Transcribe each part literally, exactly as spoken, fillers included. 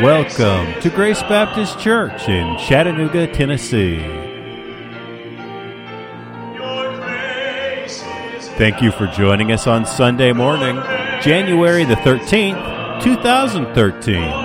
Welcome to Grace Baptist Church in Chattanooga, Tennessee. Thank you for joining us on Sunday morning, January the thirteenth, two thousand thirteen.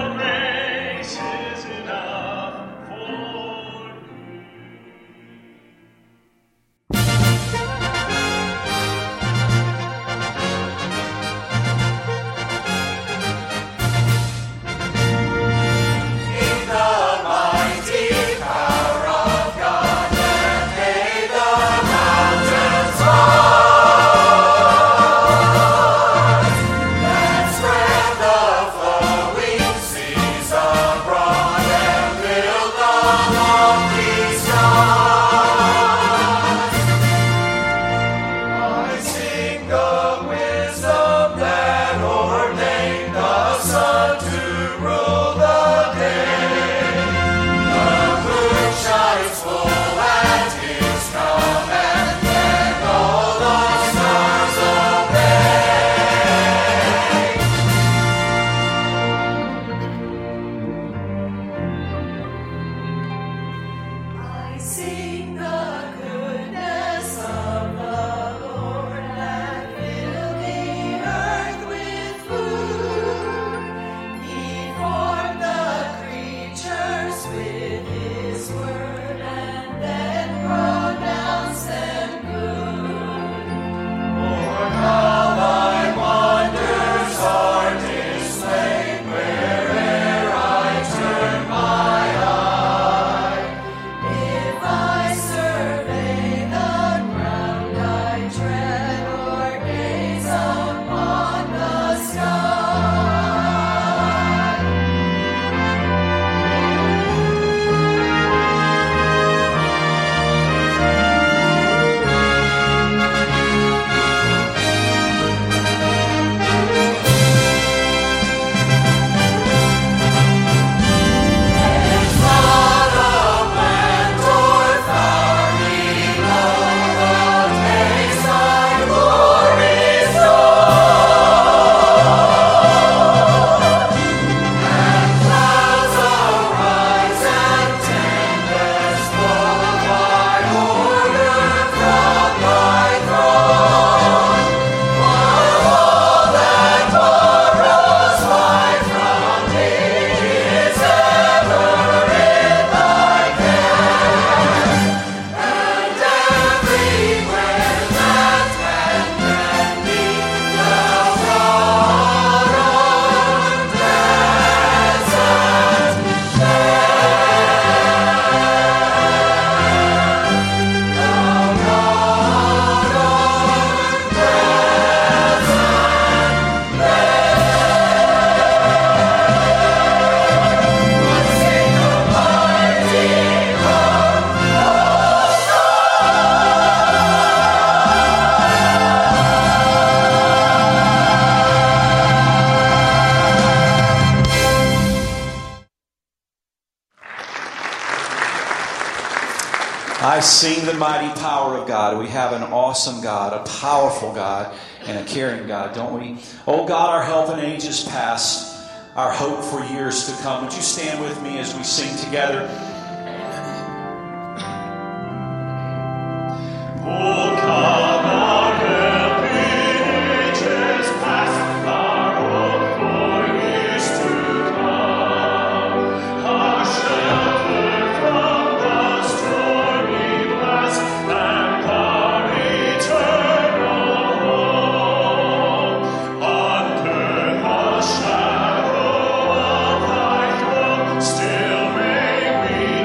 I sing the mighty power of God. We have an awesome God, a powerful God, and a caring God, don't we? Oh God, our help in ages past, our hope for years to come. Would you stand with me as we sing together? Oh God. Still may we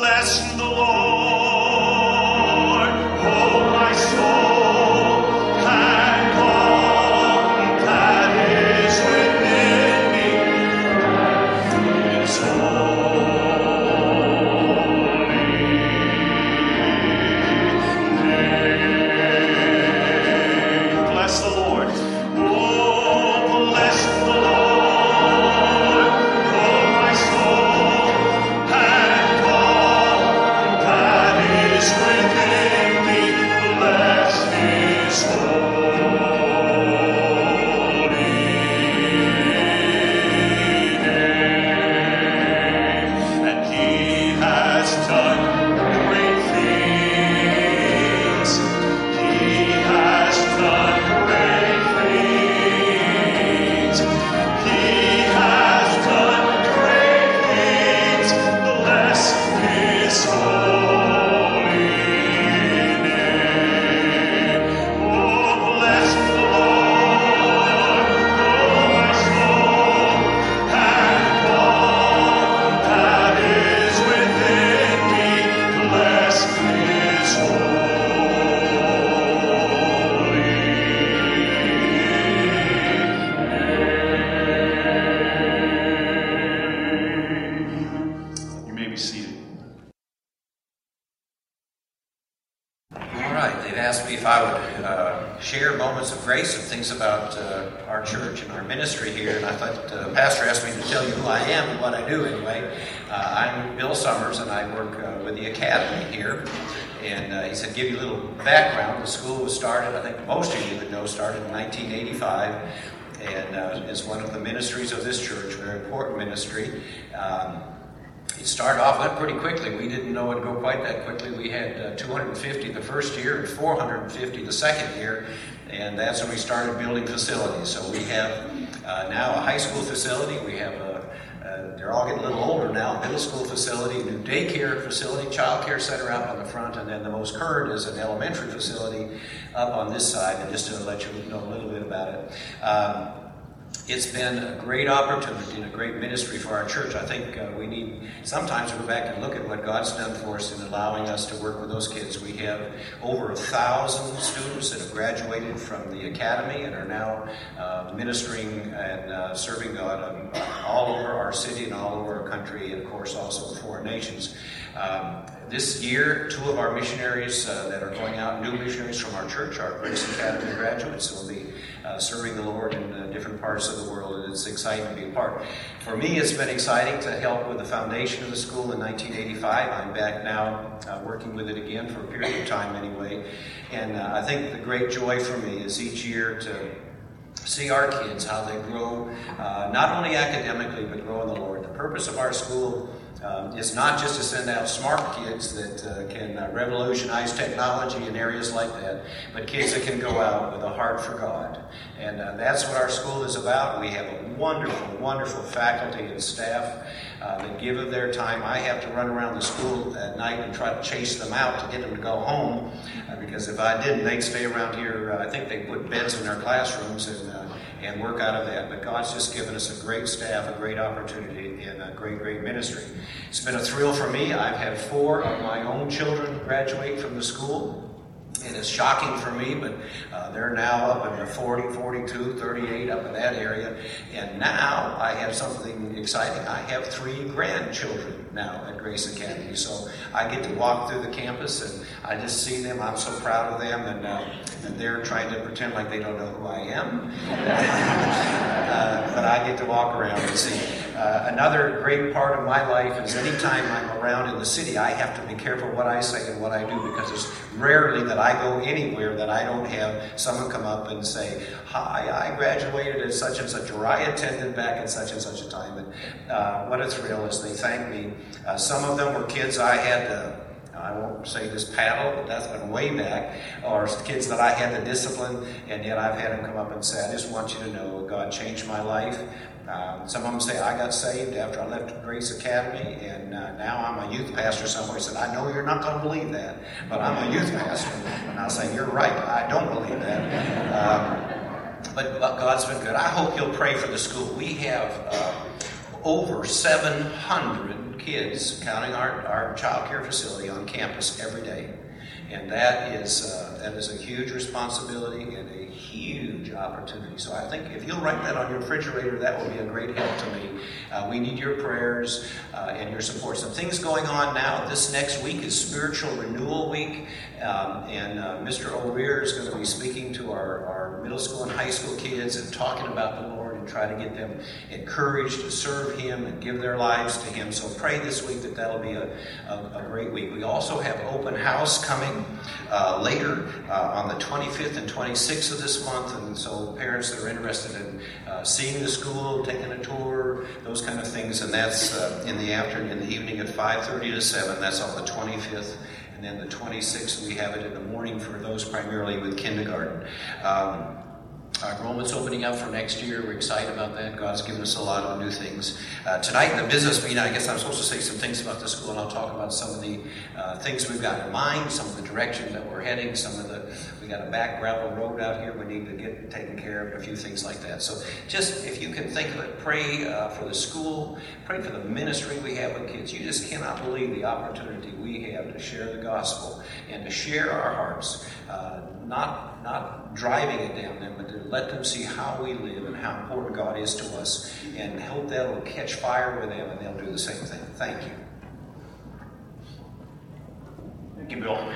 About uh, our church and our ministry here, and I thought uh, the pastor asked me to tell you who I am and what I do anyway. Uh, I'm Bill Summers, and I work uh, with the Academy here, and uh, he said give you a little background. The school was started, I think most of you would know, started in nineteen eighty-five, and uh, is one of the ministries of this church, very important ministry. Um, It started off went pretty quickly. We didn't know it would go quite that quickly. We had uh, two hundred fifty the first year and four hundred fifty the second year, and that's when we started building facilities. So we have uh, now a high school facility. We have a, uh, they're all getting a little older now, middle school facility, new daycare facility, child care center out on the front, and then the most current is an elementary facility up on this side. And just to let you know a little bit about it. Um, It's been a great opportunity and a great ministry for our church. I think uh, we need sometimes to go back and look at what God's done for us in allowing us to work with those kids. We have over a thousand students that have graduated from the Academy and are now uh, ministering and uh, serving God um, all over our city and all over our country, and of course also foreign nations. Um, This year, two of our missionaries uh, that are going out, new missionaries from our church, our Grace Academy graduates, will be uh, serving the Lord in uh, different parts of the world, and it's exciting to be a part. For me, it's been exciting to help with the foundation of the school in nineteen eighty-five. I'm back now uh, working with it again for a period of time anyway, and uh, I think the great joy for me is each year to see our kids, how they grow, uh, not only academically, but grow in the Lord. The purpose of our school Um, is not just to send out smart kids that uh, can uh, revolutionize technology in areas like that, but kids that can go out with a heart for God. And uh, that's what our school is about. We have a wonderful, wonderful faculty and staff uh, that give of their time. I have to run around the school at night and try to chase them out to get them to go home, uh, because if I didn't, they'd stay around here. Uh, I think they put beds in their classrooms and uh, and work out of that. But God's just given us a great staff, a great opportunity, and a great, great ministry. It's been a thrill for me. I've had four of my own children graduate from the school. It is shocking for me, but uh, they're now up in the forty, forty-two, thirty-eight, up in that area. And now I have something exciting. I have three grandchildren now at Grace Academy. So I get to walk through the campus, and I just see them. I'm so proud of them, and, uh, and they're trying to pretend like they don't know who I am. uh, but I get to walk around and see. Uh, another great part of my life is anytime I'm around in the city, I have to be careful what I say and what I do, because it's rarely that I go anywhere that I don't have someone come up and say, hi, I graduated at such and such, or I attended back at such and such a time. And uh, what a thrill is they thank me. Uh, some of them were kids I had to, I won't say this paddle, but that's been way back, or kids that I had to discipline, and yet I've had them come up and say, I just want you to know God changed my life. Um, some of them say, I got saved after I left Grace Academy, and uh, now I'm a youth pastor somewhere. He said, I know you're not going to believe that, but I'm a youth pastor. And I say, you're right, I don't believe that. Um, but, but God's been good. I hope you'll pray for the school. We have uh, over seven hundred kids, counting our, our child care facility, on campus every day. And that is uh, that is a huge responsibility and a huge opportunity. So I think if you'll write that on your refrigerator, that will be a great help to me. Uh, we need your prayers uh, and your support. Some things going on now. This next week is Spiritual Renewal Week. Um, and uh, Mister O'Rear is going to be speaking to our, our middle school and high school kids and talking about the Lord and try to get them encouraged to serve Him and give their lives to Him. So pray this week that that'll be a, a, a great week. We also have open house coming uh, later uh, on the twenty-fifth and twenty-sixth of this month. And so parents that are interested in uh, seeing the school, taking a tour, those kind of things. And that's uh, in the afternoon, in the evening at five thirty to seven. That's on the twenty-fifth. And then the twenty-sixth, we have it in the morning for those primarily with kindergarten. Um, Our enrollment's opening up for next year. We're excited about that. God's given us a lot of new things. Uh, tonight in the business meeting, I guess I'm supposed to say some things about the school, and I'll talk about some of the uh, things we've got in mind, some of the direction that we're heading, some of the, we got a back gravel road out here we need to get taken care of, a few things like that. So just, if you can think of it, pray uh, for the school, pray for the ministry we have with kids. You just cannot believe the opportunity we have to share the gospel and to share our hearts, uh, not, not driving it down them, but to let them see how we live and how important God is to us, and hope that will catch fire with them and they'll do the same thing. Thank you. Thank you, Bill.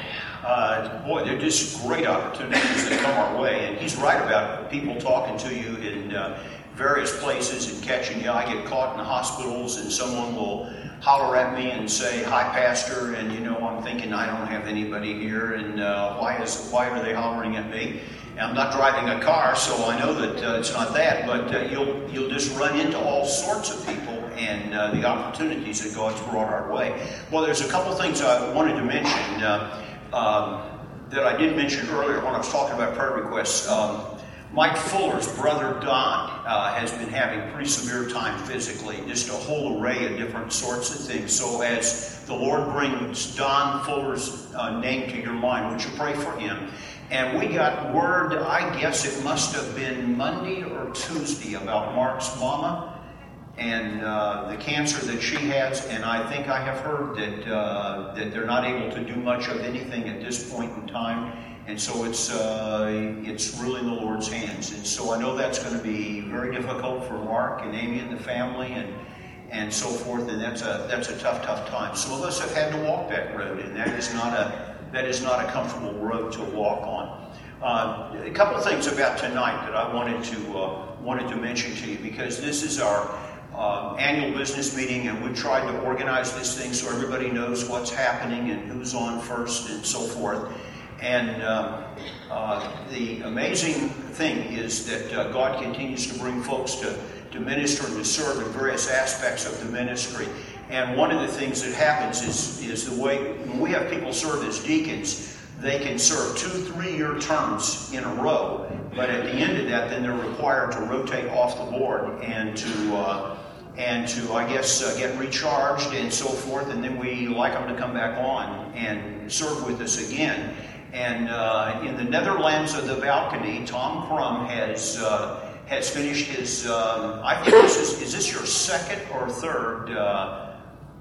Uh, boy, they're just great opportunities that come our way, and he's right about people talking to you in uh, various places and catching you. I get caught in the hospitals and someone will holler at me and say, "Hi, Pastor," and you know, I'm thinking, I don't have anybody here, and uh, why is why are they hollering at me? And I'm not driving a car, so I know that uh, it's not that, but uh, you'll you'll just run into all sorts of people and uh, the opportunities that God's brought our way. Well, there's a couple things I wanted to mention uh, um, that I did mention earlier when I was talking about prayer requests. Um, Mike Fuller's brother Don uh, has been having pretty severe time physically, just a whole array of different sorts of things. So as the Lord brings Don Fuller's uh, name to your mind, would you pray for him? And we got word, I guess it must have been Monday or Tuesday, about Mark's mama and uh, the cancer that she has. And I think I have heard that uh, that they're not able to do much of anything at this point in time. And so it's uh, it's really in the Lord's hands. And so I know that's going to be very difficult for Mark and Amy and the family and and so forth. And that's a that's a tough, tough time. Some of us have had to walk that road, and that is not a that is not a comfortable road to walk on. Uh, a couple of things about tonight that I wanted to uh, wanted to mention to you, because this is our uh, annual business meeting, and we tried to organize this thing so everybody knows what's happening and who's on first and so forth. And um, uh, the amazing thing is that uh, God continues to bring folks to, to minister and to serve in various aspects of the ministry. And one of the things that happens is, is the way, when we have people serve as deacons, they can serve two, three-year terms in a row. But at the end of that, then they're required to rotate off the board and to, uh, and to I guess, uh, get recharged and so forth. And then we like them to come back on and serve with us again. And uh, in the Netherlands of the balcony, Tom Crum has uh, has finished his. Um, I think this is is this your second or third uh,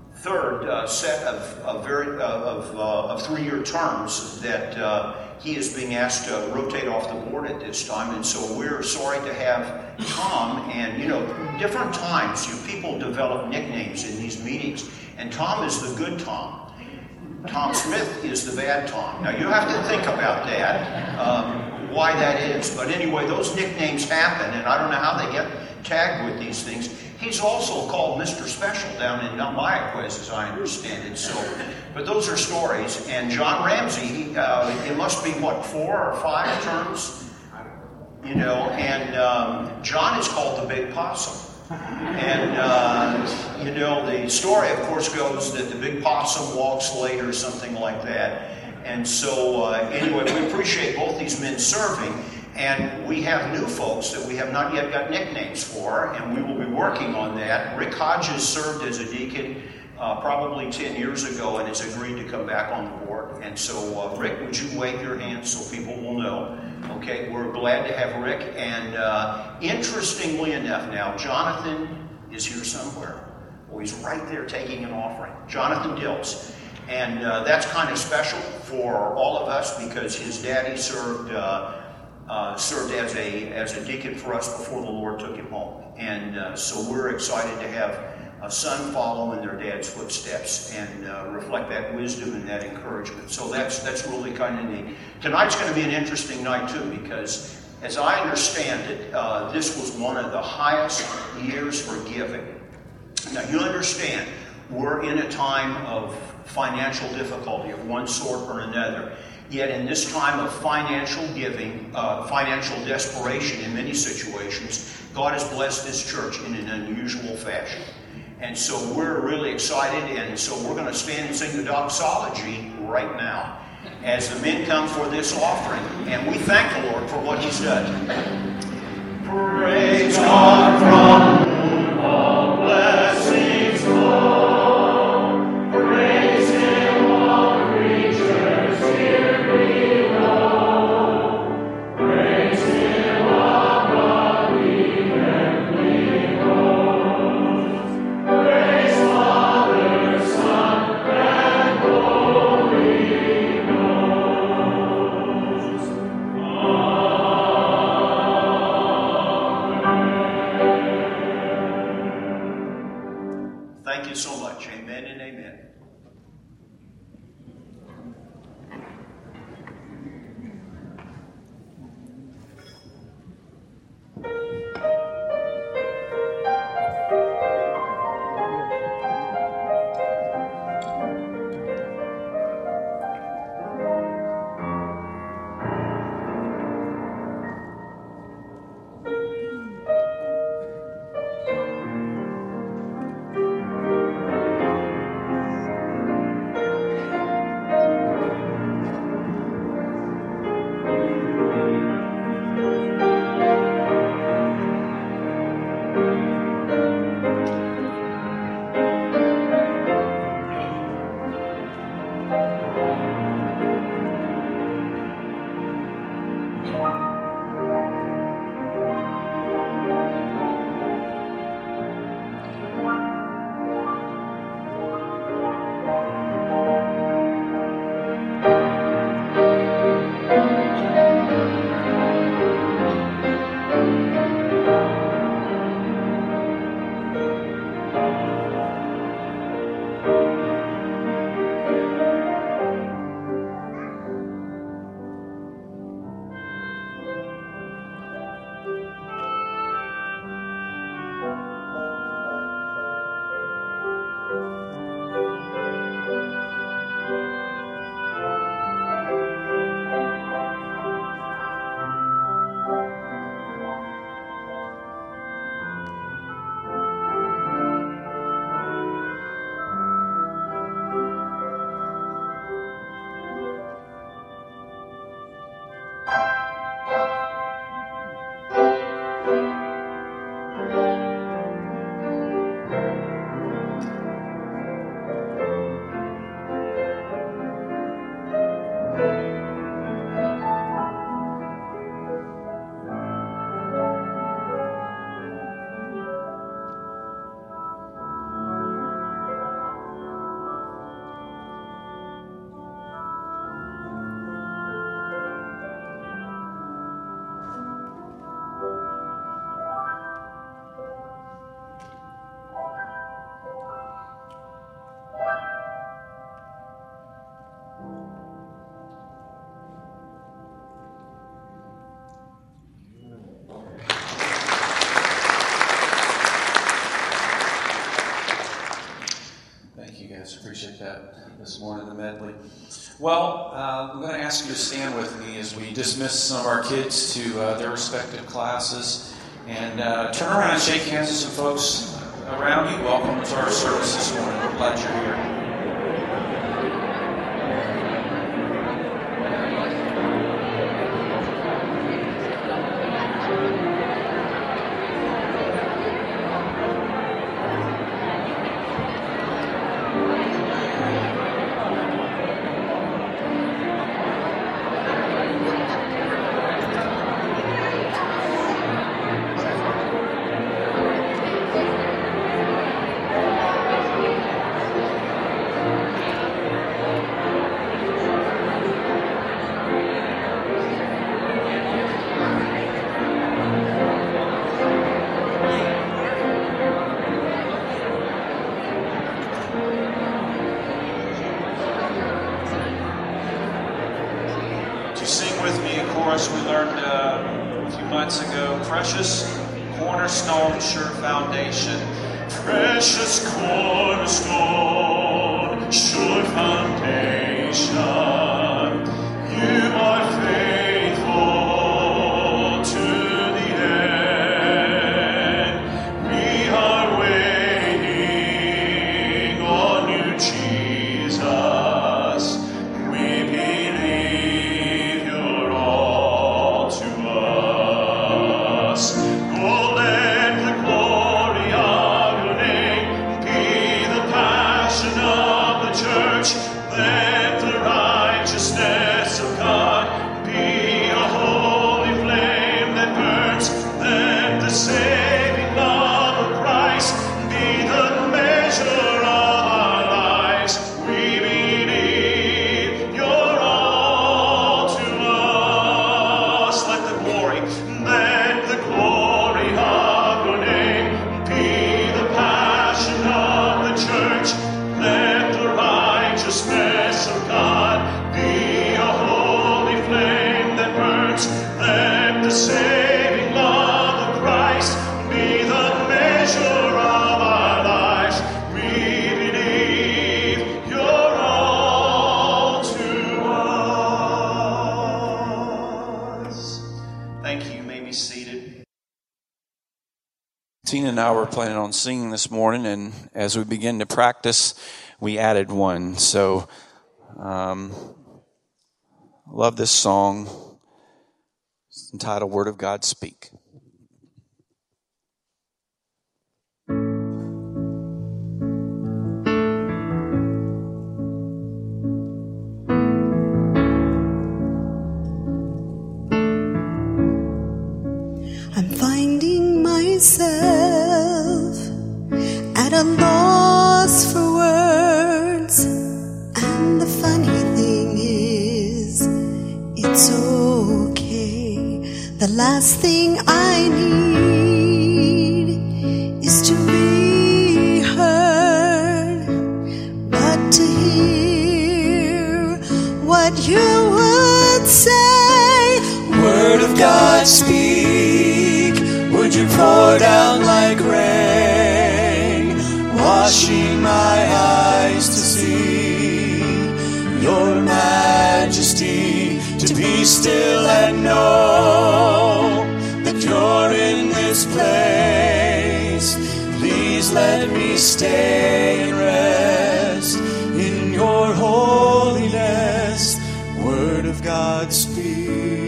third uh, set of of very uh, of, uh, of three year terms that uh, he is being asked to rotate off the board at this time. And so we're sorry to have Tom. And you know, different times you people develop nicknames in these meetings, and Tom is the good Tom. Tom Smith is the bad Tom. Now, you have to think about that, um, why that is. But anyway, those nicknames happen, and I don't know how they get tagged with these things. He's also called Mister Special down in Mayaquez, as I understand it. So, but those are stories. And John Ramsey, he, uh, it must be, what, four or five terms? You know, and um, John is called the Big Possum. And, uh, you know, the story, of course, goes that the big possum walks late or something like that. And so, uh, anyway, we appreciate both these men serving. And we have new folks that we have not yet got nicknames for, and we will be working on that. Rick Hodges served as a deacon uh, probably ten years ago and has agreed to come back on the board. And so, uh, Rick, would you wave your hand so people will know? Okay, we're glad to have Rick. And uh, interestingly enough now, Jonathan is here somewhere. Well, he's right there taking an offering. Jonathan Dills. And uh, that's kind of special for all of us because his daddy served uh, uh, served as a as a deacon for us before the Lord took him home. And uh, so we're excited to have a son follow in their dad's footsteps and uh, reflect that wisdom and that encouragement. So that's that's really kind of neat. Tonight's going to be an interesting night too because, as I understand it, uh, this was one of the highest years for giving. Now you understand, we're in a time of financial difficulty of one sort or another. Yet in this time of financial giving, uh, financial desperation in many situations, God has blessed this church in an unusual fashion. And so we're really excited, and so we're going to stand and sing the doxology right now as the men come for this offering. And we thank the Lord for what He's done. Praise God from whom all blessings flow. Praise Him, all creatures here below. Praise Him above the heavenly hosts. Praise Father, Son, and Holy Ghost. Amen. Thank you so much. Amen and amen. Appreciate that this morning, the medley. Well, uh, I'm going to ask you to stand with me as we dismiss some of our kids to uh, their respective classes. And uh, turn around and shake hands with some folks around you. Welcome to our service this morning. We're glad you're here. chorus we learned uh, a few months ago. Precious cornerstone, sure foundation. Precious cornerstone, sure foundation. You are faithful to the end. We are waiting on you, Jesus. We believe you're all to us. Oh, let the glory of your name be the passion of the church. Let the righteousness of God be a holy flame that burns. Let the saving love of Christ be the measure of our lives. We believe you're all to us. Let the glory, let the glory of your name be the passion of the church. Let the righteousness of God be a holy flame that burns. Let the saving love of Christ be the measure of our lives. We believe you're all to us. Thank you. You may be seated. Tina and I were planning on singing this morning, and as we begin to practice, we added one. So, um, love this song. It's entitled Word of God Speak. I'm finding myself at a loss for words, and the funny thing is, it's okay. The last thing I need is to be heard, but to hear what you would say. Word of God, speak. Would you pour down like rain, washing my eyes to see your majesty, to be still and know that you're in this place. Please let me stay and rest in your holiness. Word of God, speak.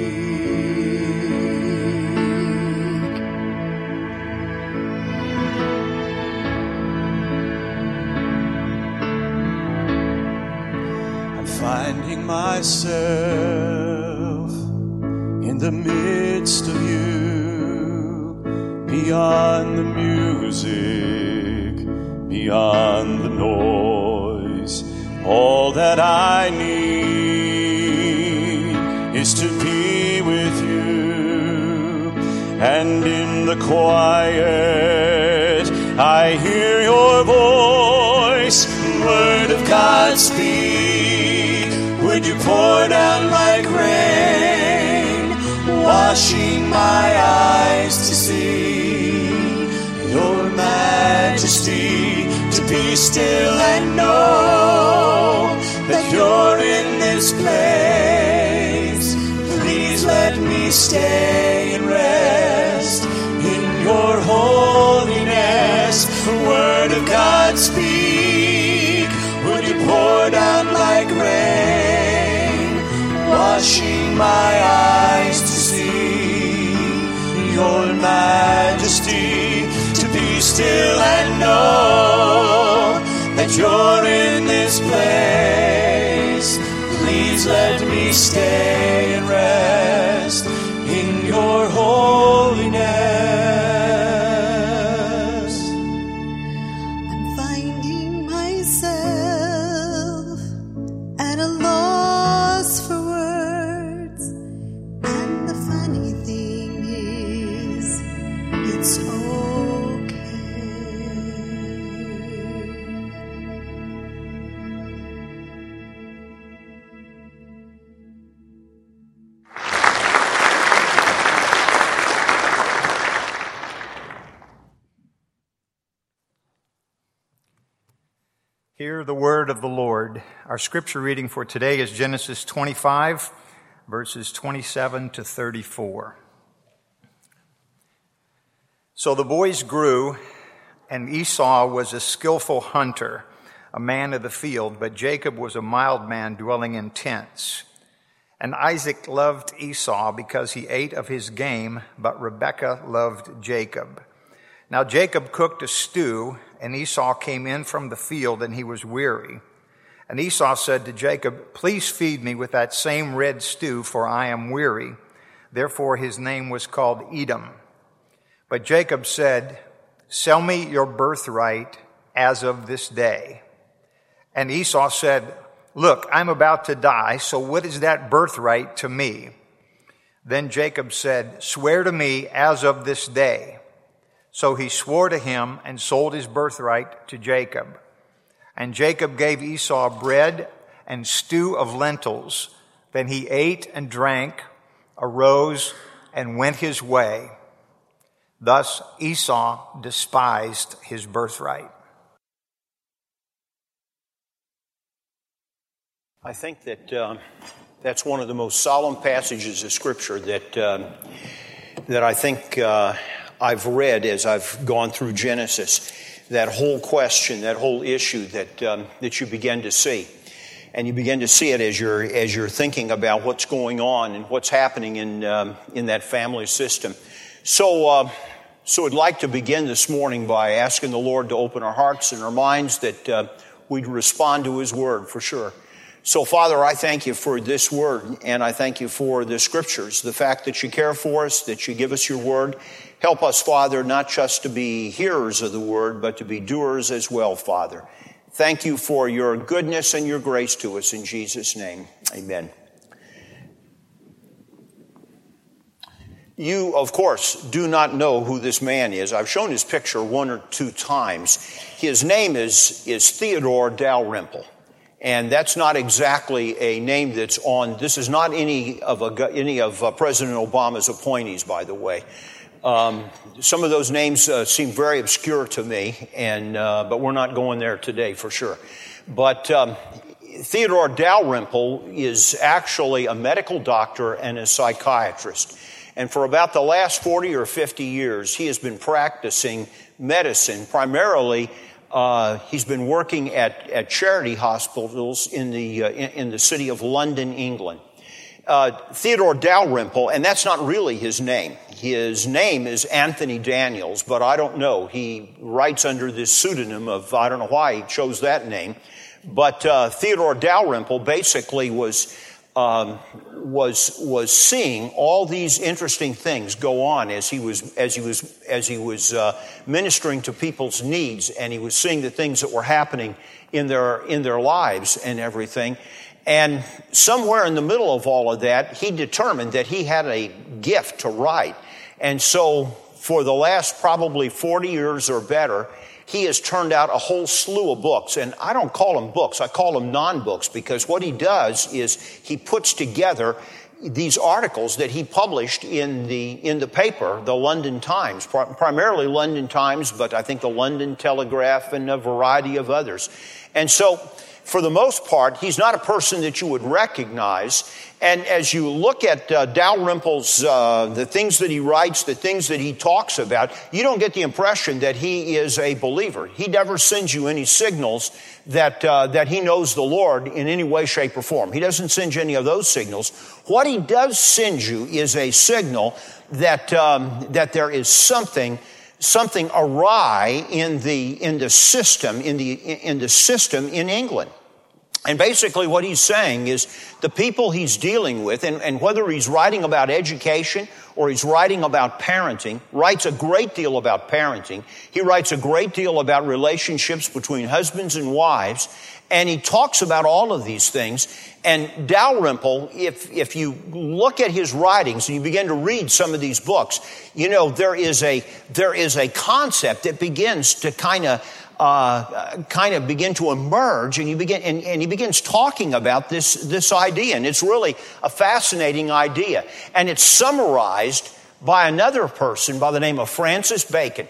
Finding myself in the midst of you, beyond the music, beyond the noise. All that I need is to be with you, and in the quiet I hear your voice. Word of God, speak. Would you pour down like rain, washing my eyes to see your majesty, to be still and know that you're in this place. Please let me stay and rest in your holiness. Word of God, speak. Would you pour down like rain, washing my eyes to see your majesty, to be still and know that you're in this place. Please let me stay and rest in your holiness. I'm finding myself at a loss for words, and the funny thing is, it's okay. Hear the word of the Lord. Our scripture reading for today is Genesis twenty-five, verses twenty-seven to thirty-four. So the boys grew, and Esau was a skillful hunter, a man of the field, but Jacob was a mild man dwelling in tents. And Isaac loved Esau because he ate of his game, but Rebekah loved Jacob. Now Jacob cooked a stew, and Esau came in from the field, and he was weary. And Esau said to Jacob, "Please feed me with that same red stew, for I am weary." Therefore his name was called Edom. But Jacob said, "Sell me your birthright as of this day." And Esau said, "Look, I'm about to die, so what is that birthright to me?" Then Jacob said, "Swear to me as of this day." So he swore to him and sold his birthright to Jacob. And Jacob gave Esau bread and stew of lentils. Then he ate and drank, arose, and went his way. Thus Esau despised his birthright. I think that uh, that's one of the most solemn passages of Scripture that uh, that I think uh, I've read as I've gone through Genesis. That whole question, that whole issue that um, that you begin to see, and you begin to see it as you're as you're thinking about what's going on and what's happening in um, in that family system. So, uh, so I'd like to begin this morning by asking the Lord to open our hearts and our minds that uh, we'd respond to His Word for sure. So, Father, I thank you for this word, and I thank you for the scriptures, the fact that you care for us, that you give us your word. Help us, Father, not just to be hearers of the word, but to be doers as well, Father. Thank you for your goodness and your grace to us in Jesus' name. Amen. You, of course, do not know who this man is. I've shown his picture one or two times. His name is, is Theodore Dalrymple. And that's not exactly a name that's on, this is not any of a, any of uh, President Obama's appointees, by the way. Um, some of those names uh, seem very obscure to me, and uh, but we're not going there today for sure. But um, Theodore Dalrymple is actually a medical doctor and a psychiatrist. And for about the last forty or fifty years, he has been practicing medicine, primarily Uh, he's been working at, at charity hospitals in the uh, in, in the city of London, England. Uh, Theodore Dalrymple, and that's not really his name. His name is Anthony Daniels, but I don't know. He writes under this pseudonym of, I don't know why he chose that name. But uh, Theodore Dalrymple basically was um, was was seeing all these interesting things go on as he was as he was as he was uh, ministering to people's needs, and he was seeing the things that were happening in their in their lives and everything. And somewhere in the middle of all of that, he determined that he had a gift to write. And so for the last probably forty years or better, he has turned out a whole slew of books. And I don't call them books, I call them non-books, because what he does is he puts together these articles that he published in the in the paper, the London Times, primarily London Times, but I think the London Telegraph and a variety of others. And so, for the most part, he's not a person that you would recognize. And as you look at uh, Dalrymple's, uh, the things that he writes, the things that he talks about, you don't get the impression that he is a believer. He never sends you any signals that uh, that he knows the Lord in any way, shape, or form. He doesn't send you any of those signals. What he does send you is a signal that um, that there is something something awry in the in the system in the in the system in England. And basically what he's saying is the people he's dealing with, and, and whether he's writing about education or he's writing about parenting, writes a great deal about parenting. He writes a great deal about relationships between husbands and wives, and he talks about all of these things. And Dalrymple, if if you look at his writings and you begin to read some of these books, you know there is a there is a concept that begins to kind of Uh, kind of begin to emerge, and you begin, and, and he begins talking about this this idea, and it's really a fascinating idea, and it's summarized by another person by the name of Francis Bacon.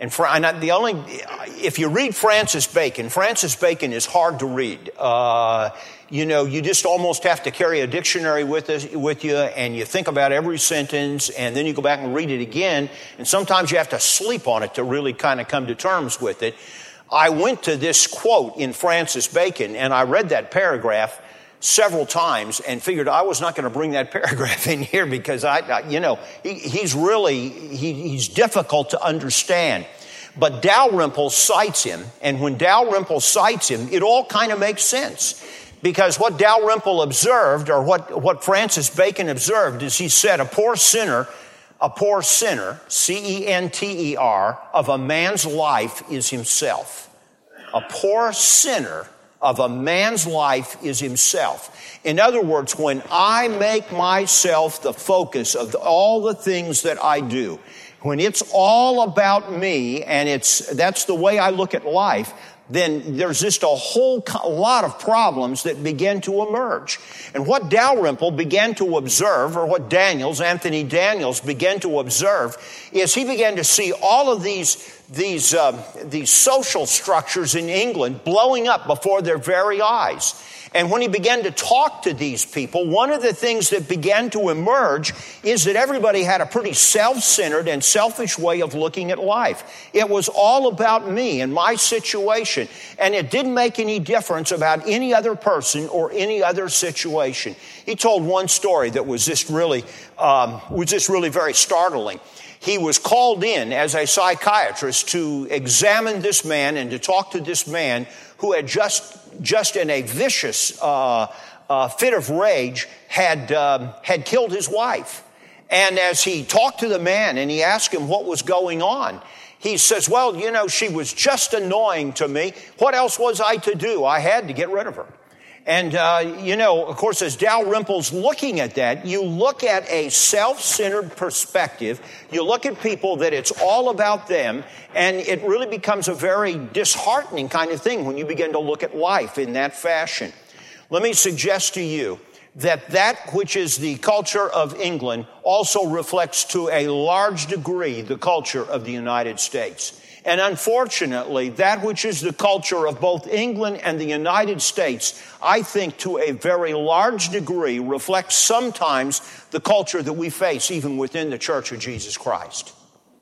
And, for, and the only, if you read Francis Bacon, Francis Bacon is hard to read. Uh, you know, you just almost have to carry a dictionary with us, with you, and you think about every sentence, and then you go back and read it again, and sometimes you have to sleep on it to really kind of come to terms with it. I went to this quote in Francis Bacon, and I read that paragraph several times and figured I was not going to bring that paragraph in here because I, I you know, he, he's really, he, he's difficult to understand. But Dalrymple cites him, and when Dalrymple cites him, it all kind of makes sense. Because what Dalrymple observed, or what, what Francis Bacon observed, is he said, a poor sinner, a poor sinner, C E N T E R, of a man's life is himself. A poor sinner of a man's life is himself. In other words, when I make myself the focus of all the things that I do, when it's all about me and it's that's the way I look at life, then there's just a whole lot of problems that begin to emerge. And what Dalrymple began to observe, or what Daniels, Anthony Daniels began to observe, is he began to see all of these these um, these social structures in England blowing up before their very eyes. And when he began to talk to these people, one of the things that began to emerge is that everybody had a pretty self-centered and selfish way of looking at life. It was all about me and my situation, and it didn't make any difference about any other person or any other situation. He told one story that was just really, um, was just really very startling. He was called in as a psychiatrist to examine this man and to talk to this man who had just, just in a vicious uh, uh, fit of rage, had um, had killed his wife. And as he talked to the man and he asked him what was going on, he says, well, you know, she was just annoying to me. What else was I to do? I had to get rid of her. And, uh, you know, of course, as Dalrymple's looking at that, you look at a self-centered perspective. You look at people that it's all about them, and it really becomes a very disheartening kind of thing when you begin to look at life in that fashion. Let me suggest to you that that which is the culture of England also reflects to a large degree the culture of the United States. And unfortunately, that which is the culture of both England and the United States, I think to a very large degree reflects sometimes the culture that we face even within the Church of Jesus Christ.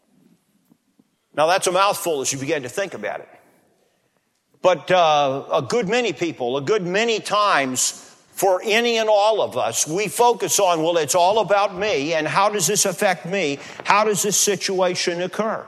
Now that's a mouthful as you begin to think about it. But uh, a good many people, a good many times for any and all of us, we focus on, well, it's all about me, and how does this affect me? How does this situation occur?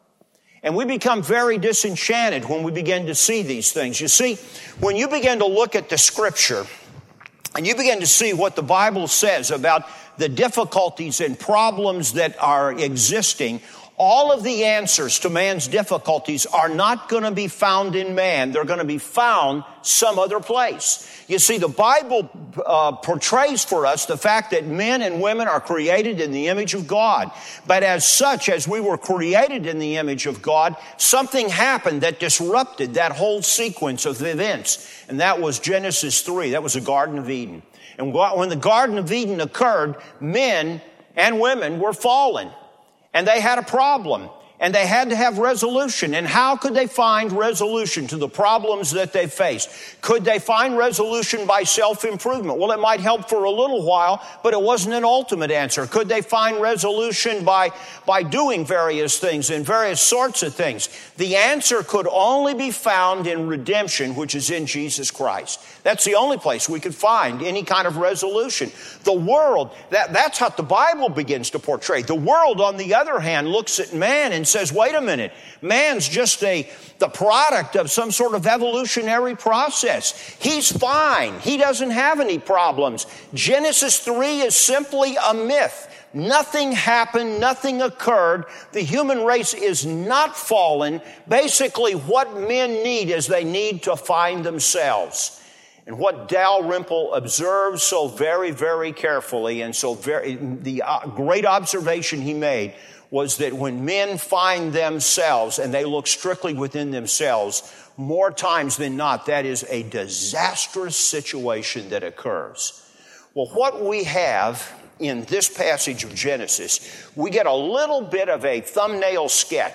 And we become very disenchanted when we begin to see these things. You see, when you begin to look at the Scripture and you begin to see what the Bible says about the difficulties and problems that are existing, all of the answers to man's difficulties are not going to be found in man. They're going to be found some other place. You see, the Bible uh, portrays for us the fact that men and women are created in the image of God. But as such, as we were created in the image of God, something happened that disrupted that whole sequence of events. And that was Genesis three. That was the Garden of Eden. And when the Garden of Eden occurred, men and women were fallen. And they had a problem, and they had to have resolution. And how could they find resolution to the problems that they faced? Could they find resolution by self-improvement? Well, it might help for a little while, but it wasn't an ultimate answer. Could they find resolution by, by doing various things and various sorts of things? The answer could only be found in redemption, which is in Jesus Christ. That's the only place we could find any kind of resolution. The world, that, that's how the Bible begins to portray. The world, on the other hand, looks at man and says, wait a minute, man's just a the product of some sort of evolutionary process. He's fine. He doesn't have any problems. Genesis three is simply a myth. Nothing happened. Nothing occurred. The human race is not fallen. Basically, what men need is they need to find themselves. And what Dalrymple observed so very, very carefully, and so very, the great observation he made was that when men find themselves and they look strictly within themselves, more times than not, that is a disastrous situation that occurs. Well, what we have in this passage of Genesis, we get a little bit of a thumbnail sketch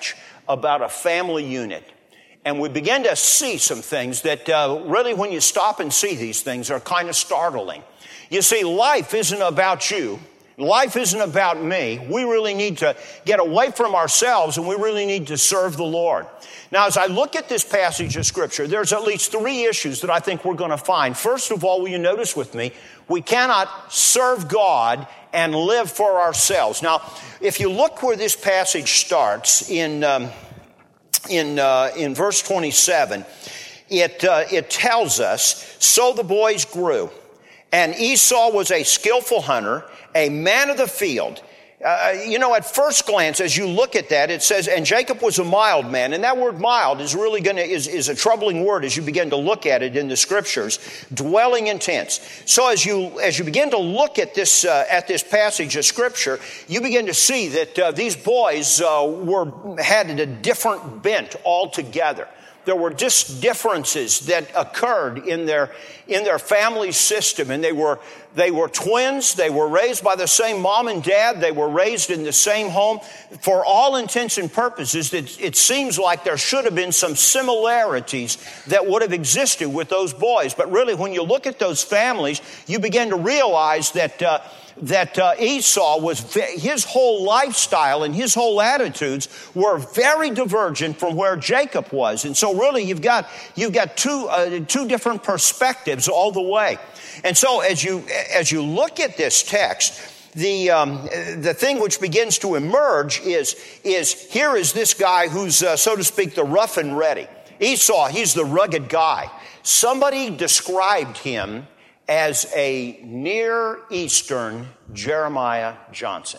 about a family unit. And we begin to see some things that uh, really, when you stop and see these things, are kind of startling. You see, life isn't about you. Life isn't about me. We really need to get away from ourselves, and we really need to serve the Lord. Now, as I look at this passage of Scripture, there's at least three issues that I think we're going to find. First of all, will you notice with me, we cannot serve God and live for ourselves. Now, if you look where this passage starts in um, in uh, in verse twenty-seven, it uh, it tells us, "So the boys grew, and Esau was a skillful hunter, a man of the field." Uh, you know, at first glance, as you look at that, it says, "And Jacob was a mild man." And that word mild is really going to, is, is a troubling word as you begin to look at it in the Scriptures. Dwelling in tents. So as you, as you begin to look at this, uh, at this passage of Scripture, you begin to see that uh, these boys uh, were, had a different bent altogether. There were just differences that occurred in their in their family system, and they were they were twins. They were raised by the same mom and dad. They were raised in the same home. For all intents and purposes, it, it seems like there should have been some similarities that would have existed with those boys. But really, when you look at those families, you begin to realize that. Uh, that uh, Esau was, his whole lifestyle and his whole attitudes were very divergent from where Jacob was. And so really you've got, you've got two, uh, two different perspectives all the way. And so as you, as you look at this text, the, um, the thing which begins to emerge is, is here is this guy who's, uh, so to speak, the rough and ready. Esau, he's the rugged guy. Somebody described him as a Near Eastern Jeremiah Johnson.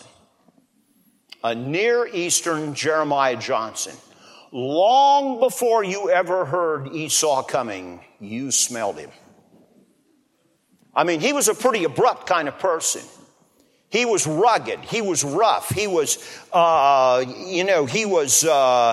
A Near Eastern Jeremiah Johnson. Long before you ever heard Esau coming, you smelled him. I mean, he was a pretty abrupt kind of person. He was rugged. He was rough. He was, uh, you know, he was, uh,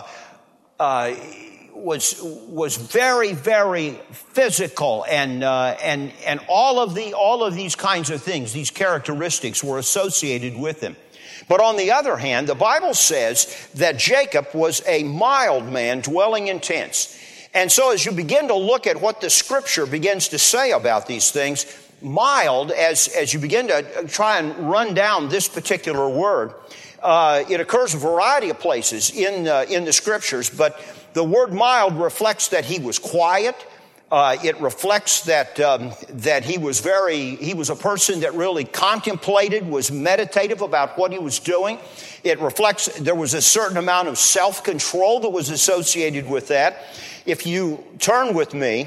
uh, was was very, very physical, and uh, and and all of the all of these kinds of things, these characteristics were associated with him. But on the other hand, the Bible says that Jacob was a mild man dwelling in tents. And so as you begin to look at what the Scripture begins to say about these things, mild, as as you begin to try and run down this particular word, uh, it occurs in a variety of places in uh, in the Scriptures, but the word mild reflects that he was quiet. Uh, it reflects that um, that he was very he was a person that really contemplated, was meditative about what he was doing. It reflects there was a certain amount of self-control that was associated with that. If you turn with me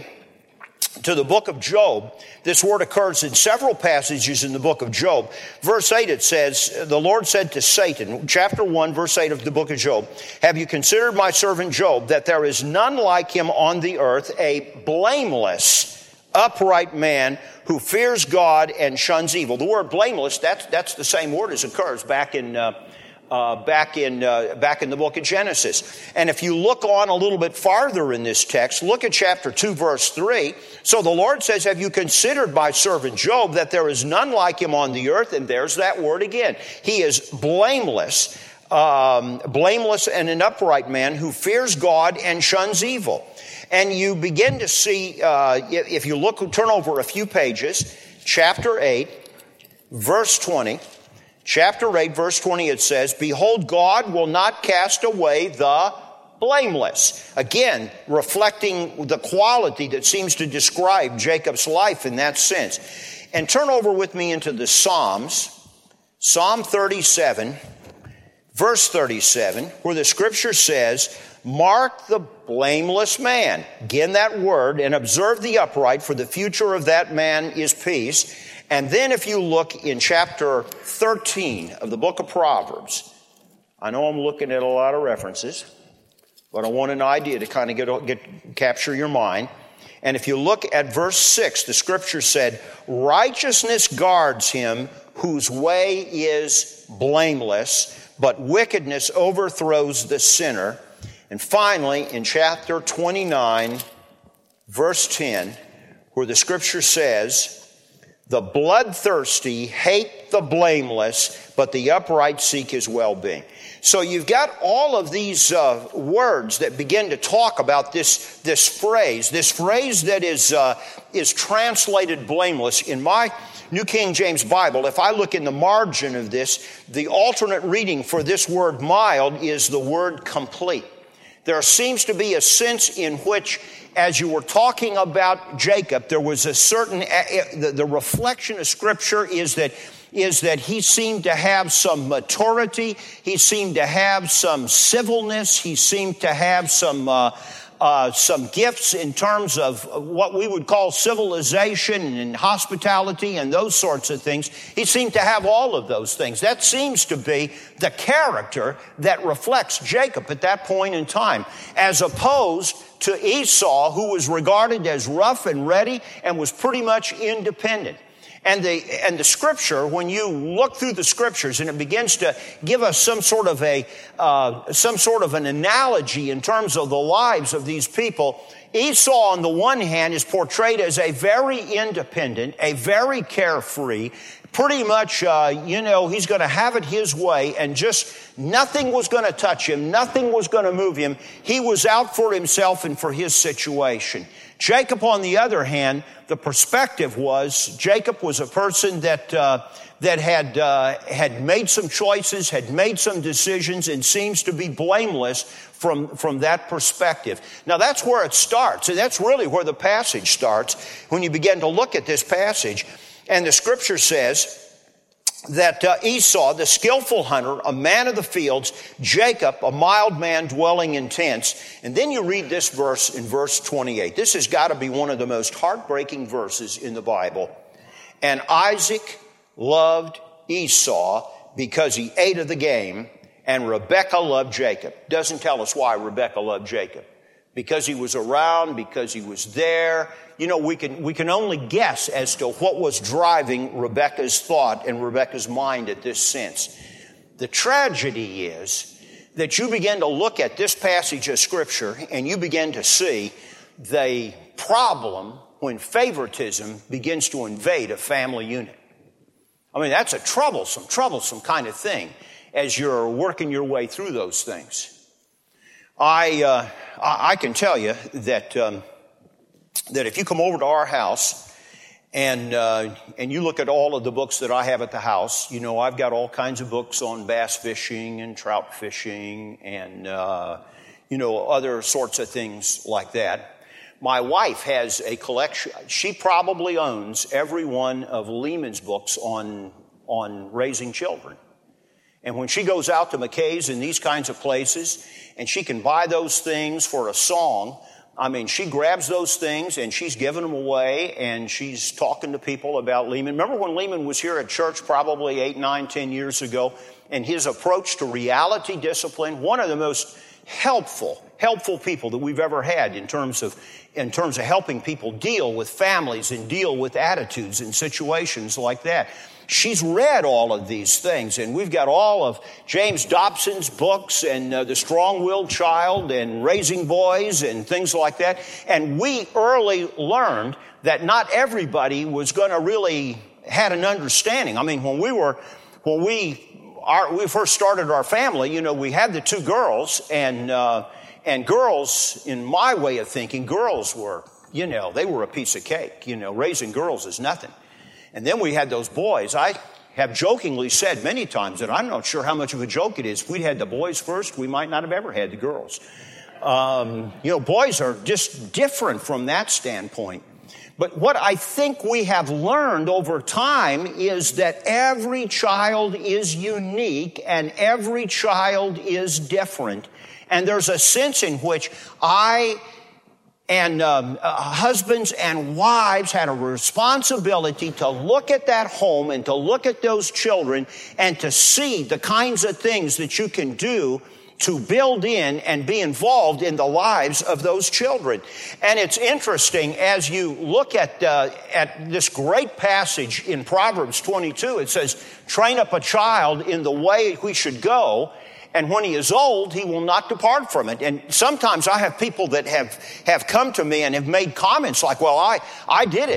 to the book of Job, this word occurs in several passages in the book of Job. Verse eight, it says, the Lord said to Satan, chapter one, verse eight of the book of Job, "Have you considered my servant Job, that there is none like him on the earth, a blameless, upright man who fears God and shuns evil?" The word blameless, that's, that's the same word as occurs back in uh, Uh, back in uh, back in the book of Genesis. And if you look on a little bit farther in this text, look at chapter two, verse three. So the Lord says, "Have you considered my servant Job, that there is none like him on the earth?" And there's that word again. He is blameless, um, blameless and an upright man who fears God and shuns evil. And you begin to see, uh, if you look, turn over a few pages, chapter eight, verse twenty. Chapter eight, verse twenty, it says, "Behold, God will not cast away the blameless." Again, reflecting the quality that seems to describe Jacob's life in that sense. And turn over with me into the Psalms, Psalm thirty-seven, verse thirty-seven, where the Scripture says, "Mark the blameless man." Again, that word, "and observe the upright, for the future of that man is peace." And then if you look in chapter thirteen of the book of Proverbs, I know I'm looking at a lot of references, but I want an idea to kind of get, get capture your mind. And if you look at verse six, the Scripture said, "Righteousness guards him whose way is blameless, but wickedness overthrows the sinner." And finally, in chapter twenty-nine, verse ten, where the Scripture says, The bloodthirsty hate the blameless, but the upright seek his well-being. So you've got all of these uh, words that begin to talk about this, this phrase, this phrase that is, uh, is translated blameless. In my New King James Bible, if I look in the margin of this, the alternate reading for this word mild is the word complete. There seems to be a sense in which, as you were talking about Jacob, there was a certain, the, the reflection of Scripture is that is that he seemed to have some maturity, he seemed to have some civilness, he seemed to have some uh, uh, some gifts in terms of what we would call civilization and hospitality and those sorts of things. He seemed to have all of those things. That seems to be the character that reflects Jacob at that point in time, as opposed to Esau, who was regarded as rough and ready and was pretty much independent. And the, and the Scripture, when you look through the Scriptures and it begins to give us some sort of a, uh, some sort of an analogy in terms of the lives of these people, Esau on the one hand is portrayed as a very independent, a very carefree, pretty much, uh, you know, he's going to have it his way and just nothing was going to touch him. Nothing was going to move him. He was out for himself and for his situation. Jacob, on the other hand, the perspective was Jacob was a person that uh, that had uh, had made some choices, had made some decisions, and seems to be blameless from from that perspective. Now that's where it starts, and that's really where the passage starts when you begin to look at this passage. And the Scripture says that uh, Esau, the skillful hunter, a man of the fields, Jacob, a mild man dwelling in tents. And then you read this verse in verse twenty-eight. This has got to be one of the most heartbreaking verses in the Bible. And Isaac loved Esau because he ate of the game, and Rebekah loved Jacob. Doesn't tell us why Rebekah loved Jacob. Because he was around, because he was there. You know, we can we can only guess as to what was driving Rebekah's thought and Rebekah's mind at this sense. The tragedy is that you begin to look at this passage of Scripture and you begin to see the problem when favoritism begins to invade a family unit. I mean, that's a troublesome, troublesome kind of thing as you're working your way through those things. I uh, I can tell you that um, that if you come over to our house and uh, and you look at all of the books that I have at the house, you know I've got all kinds of books on bass fishing and trout fishing and uh, you know other sorts of things like that. My wife has a collection. She probably owns every one of Lehman's books on on raising children. And when she goes out to McKay's and these kinds of places, and she can buy those things for a song, I mean, she grabs those things and she's giving them away and she's talking to people about Lehman. Remember when Lehman was here at church probably eight, nine, ten years ago, and his approach to reality discipline, one of the most helpful, helpful people that we've ever had in terms of, in terms of helping people deal with families and deal with attitudes and situations like that. She's read all of these things, and we've got all of James Dobson's books and uh, The Strong-Willed Child and Raising Boys and things like that. And we early learned that not everybody was going to really had an understanding. I mean, when we were, when we, our, we first started our family, you know, we had the two girls, and uh, and girls, in my way of thinking, girls were, you know, they were a piece of cake. You know, raising girls is nothing. And then we had those boys. I have jokingly said many times that I'm not sure how much of a joke it is. If we'd had the boys first, we might not have ever had the girls. Um, you know, boys are just different from that standpoint. But what I think we have learned over time is that every child is unique and every child is different. And there's a sense in which I and um, uh, husbands and wives had a responsibility to look at that home and to look at those children and to see the kinds of things that you can do to build in and be involved in the lives of those children. And it's interesting as you look at uh, at this great passage in Proverbs twenty-two. It says, "Train up a child in the way he should go, and when he is old, he will not depart from it." And sometimes I have people that have, have come to me and have made comments like, well, I, I did it.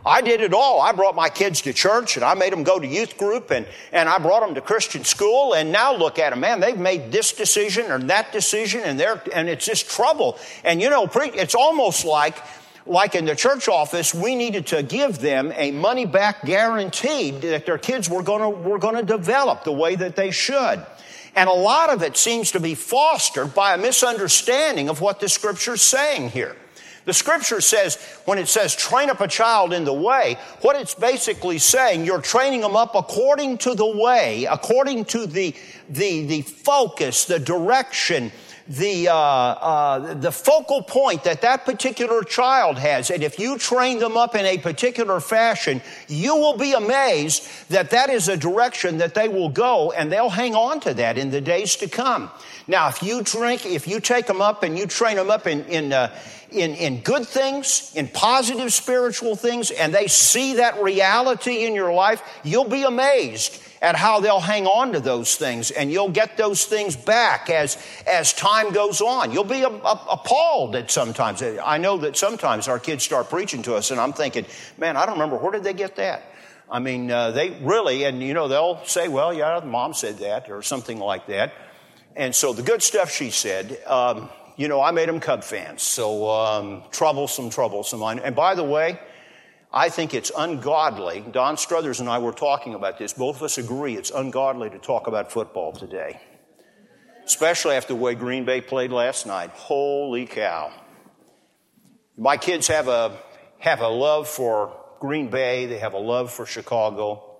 I did it all. I brought my kids to church, and I made them go to youth group, and, and I brought them to Christian school, and now look at them, man, they've made this decision or that decision, and they're, and it's just trouble. And you know, it's almost like, like in the church office, we needed to give them a money-back guarantee that their kids were going to, were going to develop the way that they should. And a lot of it seems to be fostered by a misunderstanding of what the Scripture's saying here. The Scripture says, when it says train up a child in the way, what it's basically saying, you're training them up according to the way, according to the, the, the focus, the direction, the, uh, uh, the focal point that that particular child has. And if you train them up in a particular fashion, you will be amazed that that is a direction that they will go, and they'll hang on to that in the days to come. Now, if you drink, if you take them up and you train them up in, in, uh, in, in good things, in positive spiritual things, and they see that reality in your life, you'll be amazed at how they'll hang on to those things, and you'll get those things back as, as time goes on. You'll be a, a, appalled at sometimes. I know that sometimes our kids start preaching to us, and I'm thinking, man, I don't remember, where did they get that? I mean, uh, they really, and you know, they'll say, well, yeah, mom said that, or something like that. And so the good stuff she said, um, you know, I made them Cub fans. So um, troublesome, troublesome. And by the way, I think it's ungodly. Don Struthers and I were talking about this. Both of us agree it's ungodly to talk about football today, especially after the way Green Bay played last night. Holy cow. My kids have a, have a love for Green Bay. They have a love for Chicago.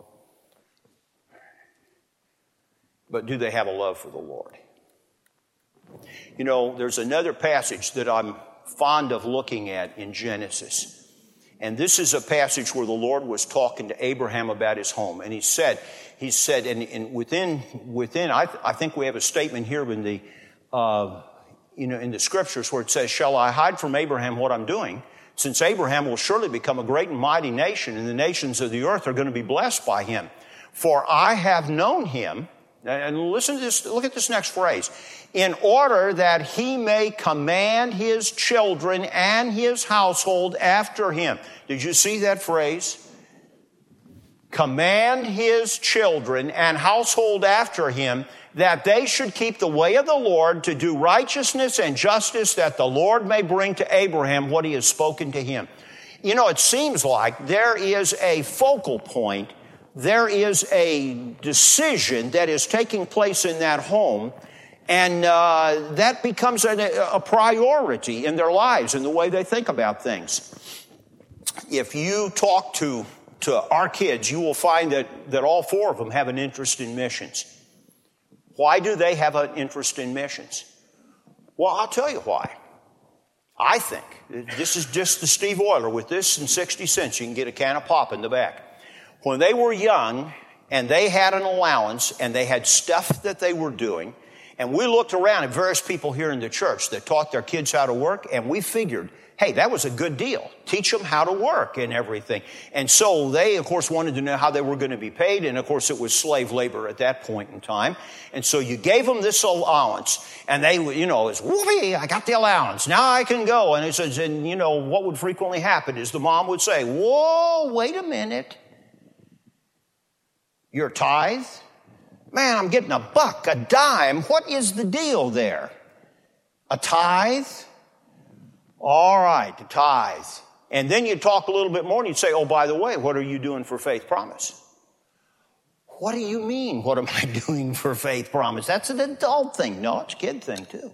But do they have a love for the Lord? You know, there's another passage that I'm fond of looking at in Genesis. And this is a passage where the Lord was talking to Abraham about his home. And he said, he said, and, and within, within, I, I think we have a statement here in the, uh, you know, in the scriptures where it says, shall I hide from Abraham what I'm doing? Since Abraham will surely become a great and mighty nation, and the nations of the earth are going to be blessed by him. For I have known him. And listen to this, look at this next phrase. In order that he may command his children and his household after him. Did you see that phrase? Command his children and household after him, that they should keep the way of the Lord to do righteousness and justice, that the Lord may bring to Abraham what he has spoken to him. You know, it seems like there is a focal point. There is a decision that is taking place in that home, and uh, that becomes a, a priority in their lives and the way they think about things. If you talk to, to our kids, you will find that, that all four of them have an interest in missions. Why do they have an interest in missions? Well, I'll tell you why. I think, this is just the Steve Euler, with this and sixty cents, you can get a can of pop in the back. When they were young and they had an allowance and they had stuff that they were doing, and we looked around at various people here in the church that taught their kids how to work, and we figured, hey, that was a good deal. Teach them how to work and everything. And so they, of course, wanted to know how they were going to be paid, and of course it was slave labor at that point in time. And so you gave them this allowance, and they, you know, it's, whoopee, I got the allowance, now I can go. And it says, and you know, what would frequently happen is the mom would say, whoa, wait a minute. Your tithe? Man, I'm getting a buck, a dime. What is the deal there? A tithe? All right, the tithe. And then you'd talk a little bit more and you'd say, oh, by the way, what are you doing for Faith Promise? What do you mean, what am I doing for Faith Promise? That's an adult thing. No, it's a kid thing too.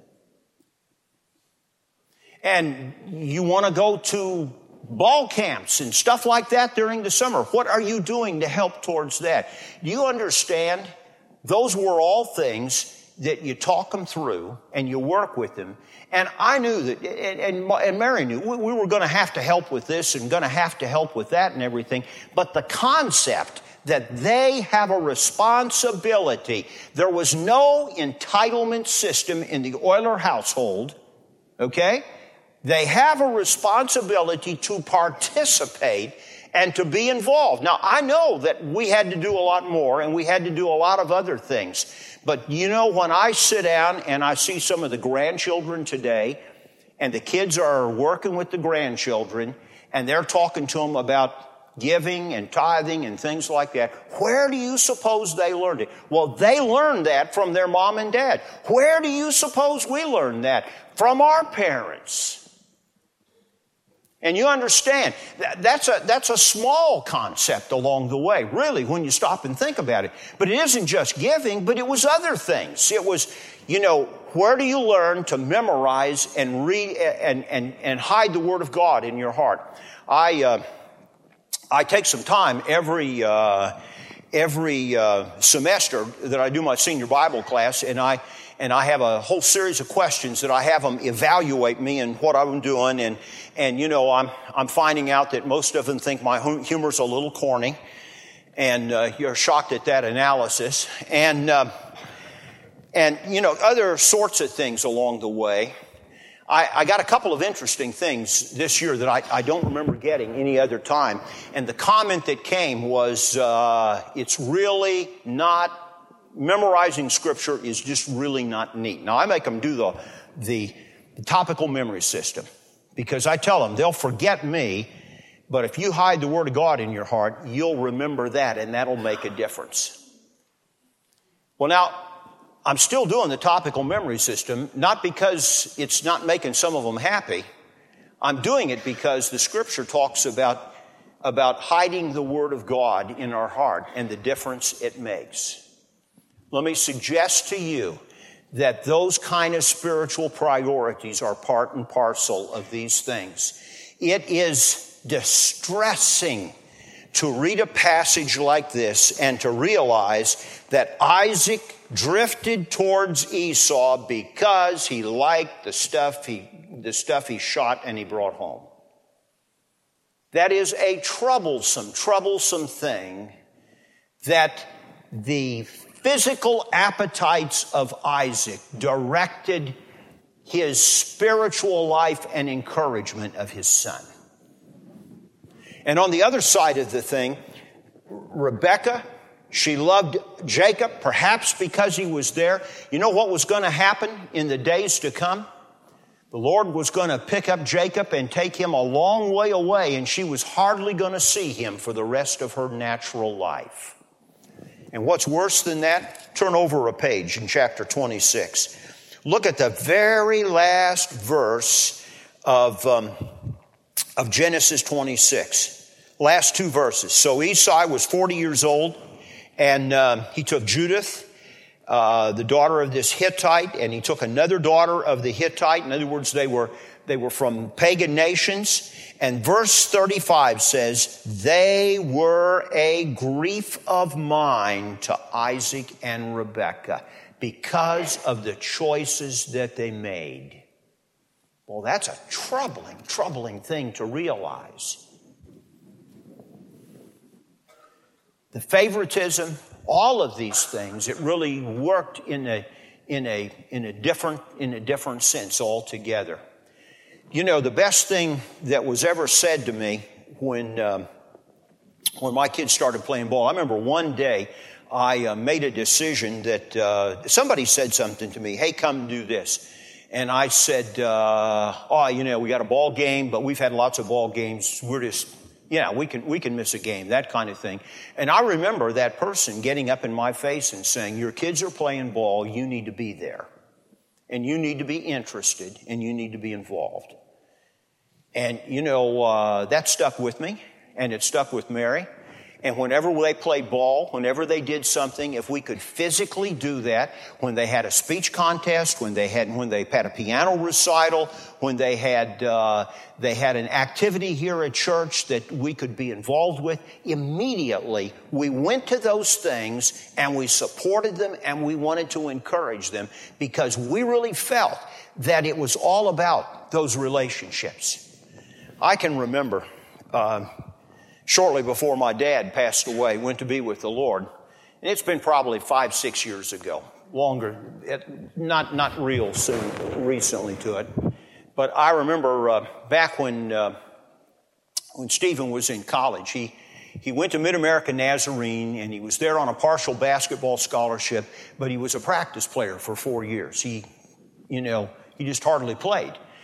And you want to go to ball camps and stuff like that during the summer. What are you doing to help towards that? Do you understand? Those were all things that you talk them through and you work with them. And I knew that, and, and Mary knew, we were going to have to help with this and going to have to help with that and everything. But the concept that they have a responsibility, there was no entitlement system in the Euler household, okay? They have a responsibility to participate and to be involved. Now, I know that we had to do a lot more and we had to do a lot of other things. But you know, when I sit down and I see some of the grandchildren today, and the kids are working with the grandchildren, and they're talking to them about giving and tithing and things like that, where do you suppose they learned it? Well, they learned that from their mom and dad. Where do you suppose we learned that? From our parents. And you understand, that's a, that's a small concept along the way, really, when you stop and think about it. But it isn't just giving, but it was other things. It was, you know, where do you learn to memorize and read and, and, and hide the Word of God in your heart? I, uh, I take some time every, uh, every uh, semester that I do my senior Bible class, and I And I have a whole series of questions that I have them evaluate me and what I'm doing. And, and you know, I'm, I'm finding out that most of them think my humor's a little corny. And uh, you're shocked at that analysis. And, uh, and, you know, other sorts of things along the way. I, I got a couple of interesting things this year that I, I don't remember getting any other time. And the comment that came was, uh, it's really not memorizing Scripture is just really not neat. Now, I make them do the, the, the topical memory system because I tell them they'll forget me, but if you hide the Word of God in your heart, you'll remember that, and that'll make a difference. Well, now, I'm still doing the topical memory system, not because it's not making some of them happy. I'm doing it because the Scripture talks about, about hiding the Word of God in our heart and the difference it makes. Let me suggest to you that those kind of spiritual priorities are part and parcel of these things. It is distressing to read a passage like this and to realize that Isaac drifted towards Esau because he liked the stuff he, the stuff he shot and he brought home. That is a troublesome, troublesome thing that the physical appetites of Isaac directed his spiritual life and encouragement of his son. And on the other side of the thing, Rebekah, she loved Jacob, perhaps because he was there. You know what was going to happen in the days to come? The Lord was going to pick up Jacob and take him a long way away, and she was hardly going to see him for the rest of her natural life. And what's worse than that? Turn over a page in chapter twenty-six. Look at the very last verse of, um, of Genesis twenty-six. Last two verses. So Esau was forty years old, and uh, he took Judith, uh, the daughter of this Hittite, and he took another daughter of the Hittite. In other words, they were they were from pagan nations. And verse thirty-five says, they were a grief of mind to Isaac and Rebekah because of the choices that they made. Well, that's a troubling, troubling thing to realize. The favoritism, all of these things, it really worked in a, in a, in a different, in a different sense altogether. You know, the best thing that was ever said to me when um, when my kids started playing ball, I remember one day I uh, made a decision that uh, somebody said something to me, hey, come do this. And I said, uh, oh, you know, we got a ball game, but we've had lots of ball games. We're just, yeah, we can we can miss a game, that kind of thing. And I remember that person getting up in my face and saying, your kids are playing ball, you need to be there. And you need to be interested, and you need to be involved. And, you know, uh, that stuck with me, and it stuck with Mary. And whenever they played ball, whenever they did something, if we could physically do that, when they had a speech contest, when they had when they had a piano recital, when they had uh, they had an activity here at church that we could be involved with, immediately we went to those things and we supported them and we wanted to encourage them because we really felt that it was all about those relationships. I can remember uh, shortly before my dad passed away, went to be with the Lord, and it's been probably five, six years ago, longer, it, not not real soon, recently to it. But I remember uh, back when uh, when Stephen was in college, he he went to Mid-America Nazarene, and he was there on a partial basketball scholarship, but he was a practice player for four years. He, you know, he just hardly played.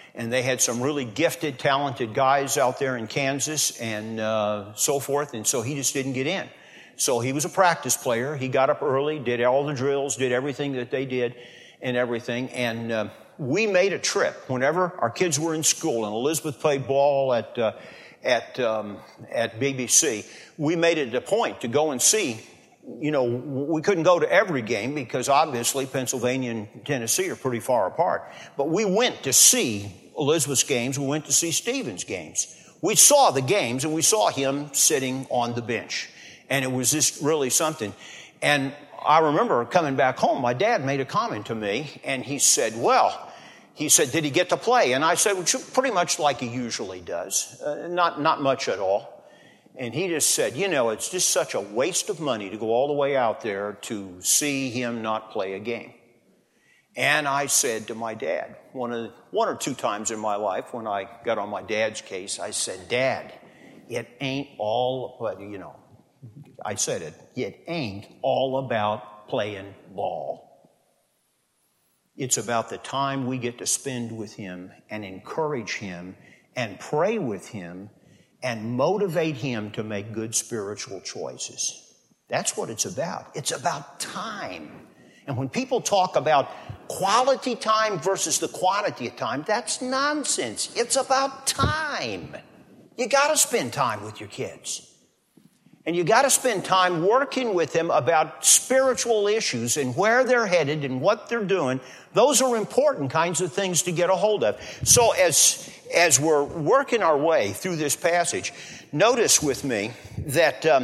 And they had some really gifted, talented guys out there in Kansas and uh, so forth. And so he just didn't get in. So he was a practice player. He got up early, did all the drills, did everything that they did and everything. And uh, we made a trip whenever our kids were in school and Elizabeth played ball at uh, at um, at B B C. We made it a point to go and see. You know, we couldn't go to every game because obviously Pennsylvania and Tennessee are pretty far apart. But we went to see Elizabeth's games. We went to see Stephen's games. We saw the games and we saw him sitting on the bench. And it was just really something. And I remember coming back home, my dad made a comment to me and he said, well, he said, did he get to play? And I said, well, pretty much like he usually does. Uh, not, not much at all. And he just said, you know, it's just such a waste of money to go all the way out there to see him not play a game. And I said to my dad, one of one or two times in my life when I got on my dad's case, I said, Dad, it ain't all, well, you know, I said it, it ain't all about playing ball. It's about the time we get to spend with him and encourage him and pray with him and motivate him to make good spiritual choices. That's what it's about. It's about time. And when people talk about quality time versus the quantity of time, that's nonsense. It's about time. You got to spend time with your kids. And you got to spend time working with them about spiritual issues and where they're headed and what they're doing. Those are important kinds of things to get a hold of. So as as we're working our way through this passage, notice with me that um,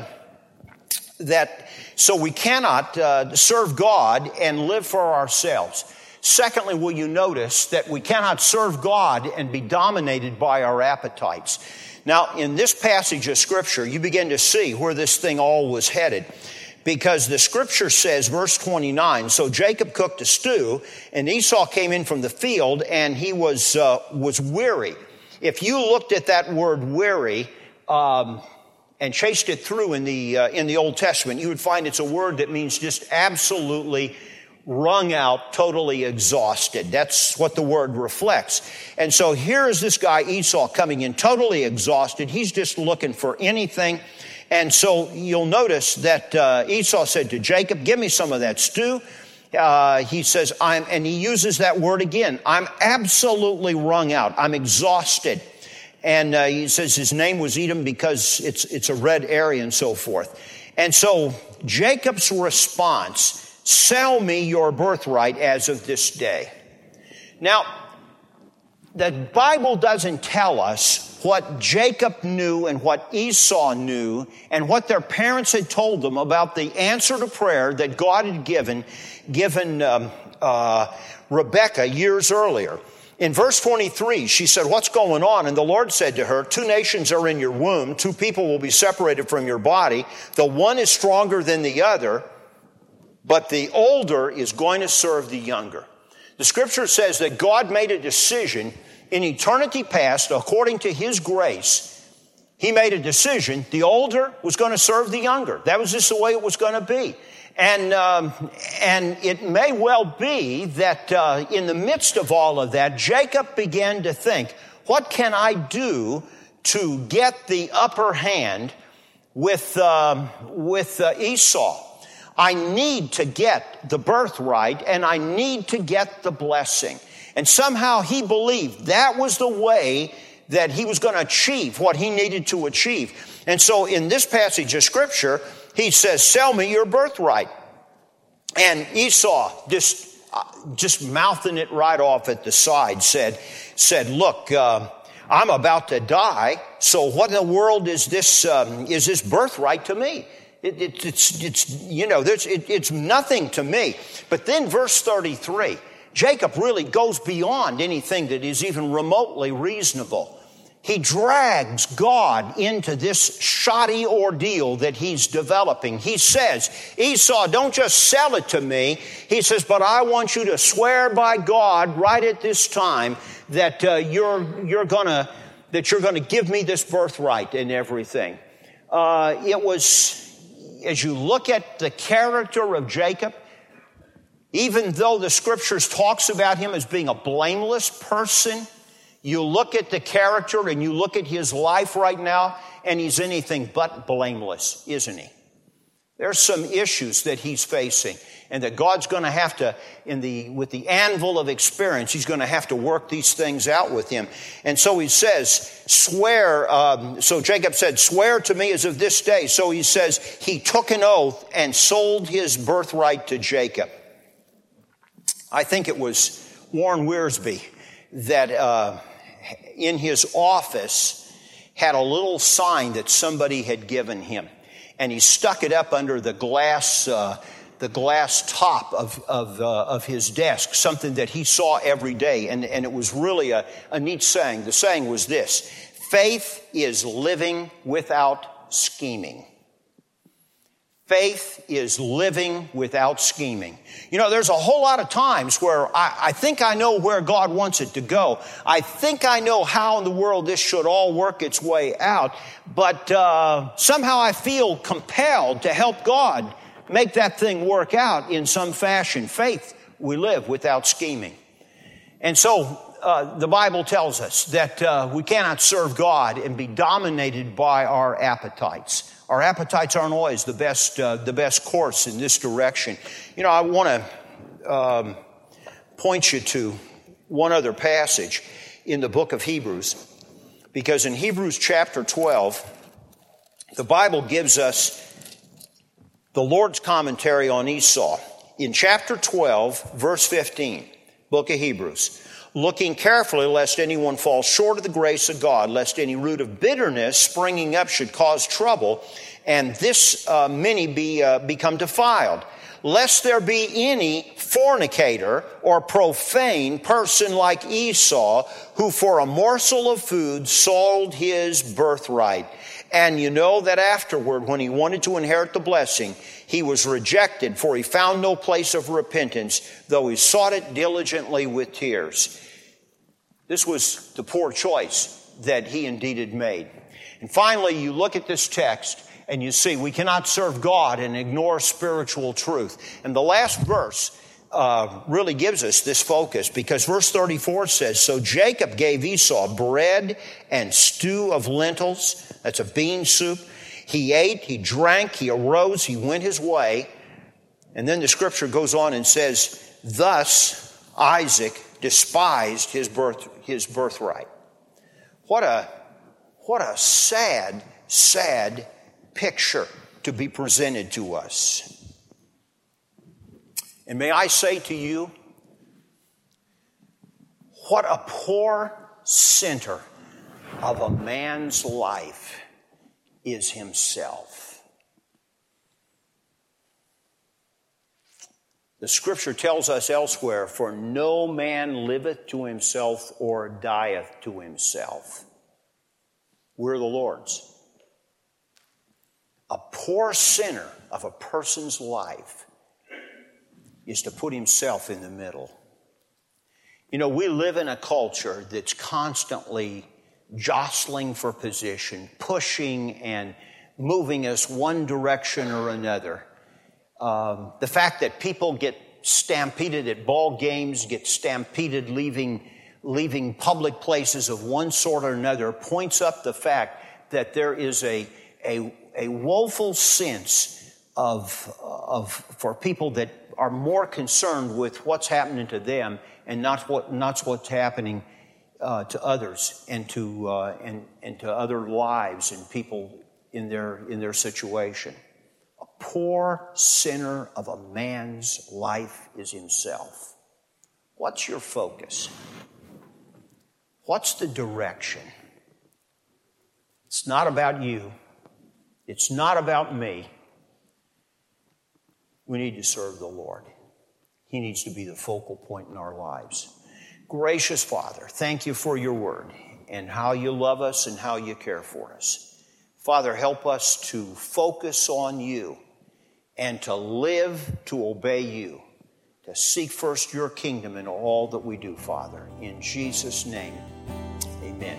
that so we cannot uh, serve God and live for ourselves. Secondly, will you notice that we cannot serve God and be dominated by our appetites? Now, in this passage of Scripture, you begin to see where this thing all was headed. Because the Scripture says, verse twenty-nine, so Jacob cooked a stew, and Esau came in from the field, and he was uh, was weary. If you looked at that word weary um, and chased it through in the uh, in the Old Testament, you would find it's a word that means just absolutely wrung out, totally exhausted. That's what the word reflects. And so here is this guy Esau coming in totally exhausted. He's just looking for anything. And so you'll notice that uh, Esau said to Jacob, give me some of that stew. Uh, he says, I'm, and he uses that word again. I'm absolutely wrung out. I'm exhausted. And uh, he says his name was Edom because it's, it's a red area and so forth. And so Jacob's response, sell me your birthright as of this day. Now, the Bible doesn't tell us what Jacob knew and what Esau knew and what their parents had told them about the answer to prayer that God had given, given um, uh, Rebekah years earlier. In verse twenty-three, she said, what's going on? And the Lord said to her, two nations are in your womb, two people will be separated from your body. The one is stronger than the other, but the older is going to serve the younger. The Scripture says that God made a decision in eternity past, according to His grace. He made a decision. The older was going to serve the younger. That was just the way it was going to be. And um, and it may well be that uh, in the midst of all of that, Jacob began to think, what can I do to get the upper hand with, uh, with uh, Esau? I need to get the birthright and I need to get the blessing. And somehow he believed that was the way that he was going to achieve what he needed to achieve. And so in this passage of Scripture, he says, sell me your birthright. And Esau, just, uh, just mouthing it right off at the side, said, said, look, uh, I'm about to die, so what in the world is this, um, is this birthright to me? It, it, it's, it's, you know, there's, it, it's nothing to me. But then verse thirty-three, Jacob really goes beyond anything that is even remotely reasonable. He drags God into this shoddy ordeal that he's developing. He says, Esau, don't just sell it to me. He says, but I want you to swear by God right at this time that uh, you're you're gonna that you're gonna give me this birthright and everything. Uh, it was, as you look at the character of Jacob, even though the Scriptures talks about him as being a blameless person, You look at the character and you look at his life right now, and he's anything but blameless, isn't he? There's some issues that he's facing, and that God's going to have to, in the with the anvil of experience, he's going to have to work these things out with him. And so he says, swear, um, so Jacob said, swear to me as of this day. So he says, he took an oath and sold his birthright to Jacob. I think it was Warren Wiersbe that uh, in his office had a little sign that somebody had given him. And he stuck it up under the glass, uh, the glass top of of, uh, of his desk, something that he saw every day. And, and it was really a, a neat saying. The saying was this: faith is living without scheming. Faith is living without scheming. You know, there's a whole lot of times where I, I think I know where God wants it to go. I think I know how in the world this should all work its way out. But uh, somehow I feel compelled to help God make that thing work out in some fashion. Faith, we live without scheming. And so uh, the Bible tells us that uh, we cannot serve God and be dominated by our appetites. Our appetites aren't always the best, uh, the best course in this direction. You know, I want to um, point you to one other passage in the book of Hebrews, because in Hebrews chapter twelve, the Bible gives us the Lord's commentary on Esau. In chapter twelve, verse fifteen, book of Hebrews, looking carefully lest anyone fall short of the grace of God, lest any root of bitterness springing up should cause trouble, and this uh, many be uh, become defiled. Lest there be any fornicator or profane person like Esau, who for a morsel of food sold his birthright. And you know that afterward, when he wanted to inherit the blessing, he was rejected, for he found no place of repentance, though he sought it diligently with tears. This was the poor choice that he indeed had made. And finally, you look at this text and you see we cannot serve God and ignore spiritual truth. And the last verse uh, really gives us this focus, because verse thirty-four says, so Jacob gave Esau bread and stew of lentils. That's a bean soup. He ate, he drank, he arose, he went his way. And then the scripture goes on and says, thus Isaac despised his birth, his birthright. What a, what a sad, sad picture to be presented to us. And may I say to you, what a poor center of a man's life is himself. The scripture tells us elsewhere, for no man liveth to himself or dieth to himself. We're the Lord's. A poor center of a person's life is to put himself in the middle. You know, we live in a culture that's constantly jostling for position, pushing and moving us one direction or another. Um, the fact that people get stampeded at ball games, get stampeded leaving, leaving public places of one sort or another, points up the fact that there is a, a, a woeful sense of, of, for people that are more concerned with what's happening to them and not what, not what's happening uh, to others and to, uh, and, and to other lives and people in their, in their situation. A poor center of a man's life is himself. What's your focus? What's the direction? It's not about you. It's not about me. We need to serve the Lord. He needs to be the focal point in our lives. Gracious Father, thank you for your word and how you love us and how you care for us. Father, help us to focus on you and to live to obey you, to seek first your kingdom in all that we do, Father. In Jesus' name, amen.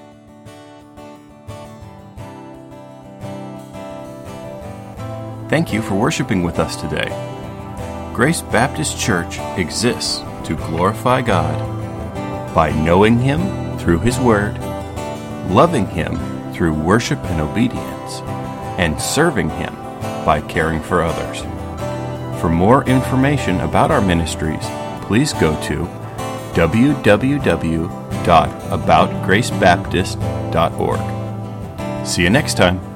Thank you for worshiping with us today. Grace Baptist Church exists to glorify God by knowing Him through through His Word, loving Him through worship and obedience, and serving Him by caring for others. For more information about our ministries, please go to w w w dot about grace baptist dot org. See you next time.